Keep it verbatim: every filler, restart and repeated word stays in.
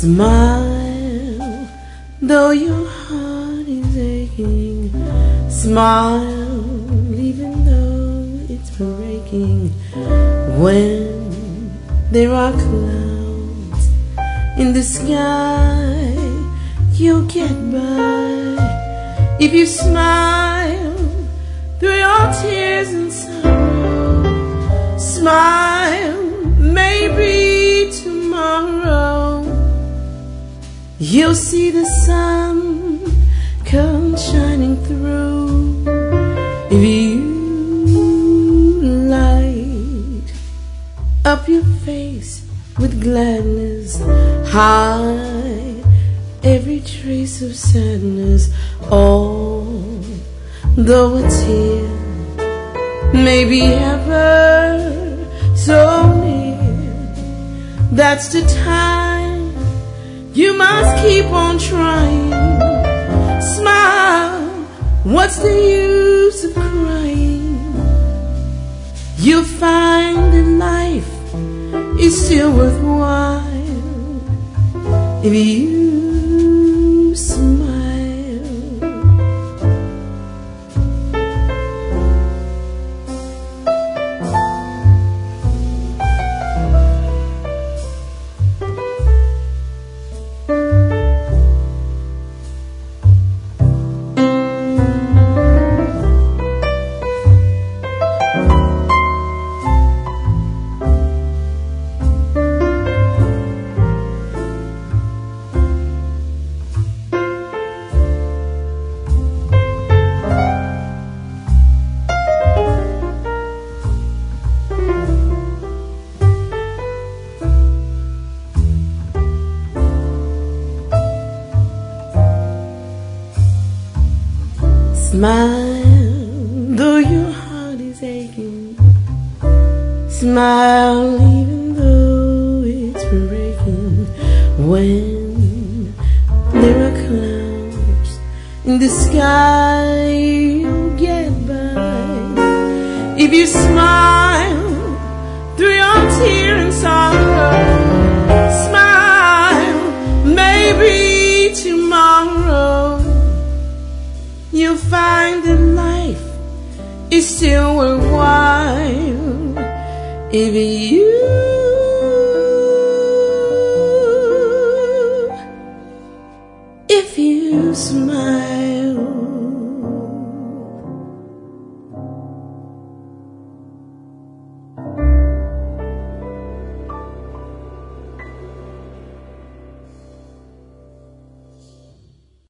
Smile, though your heart is aching. Smile, even though it's breaking. When there are clouds in the sky, you'll get by. If you smile through your tears and sorrow, smile, maybe tomorrow you'll see the sun come shining through. If you light up your face with gladness, hide every trace of sadness. Although a tear may be ever so near, that's the time you must keep on trying. Smile, what's the use of crying? You'll find that life is still worthwhile if you smile. Smile, though your heart is aching. Smile, even though it's breaking. When there are clouds in the sky, you'll get by. If you smile through your tear and sorrow, smile, maybe tomorrow you'll find that life is still worthwhile if you, if you smile.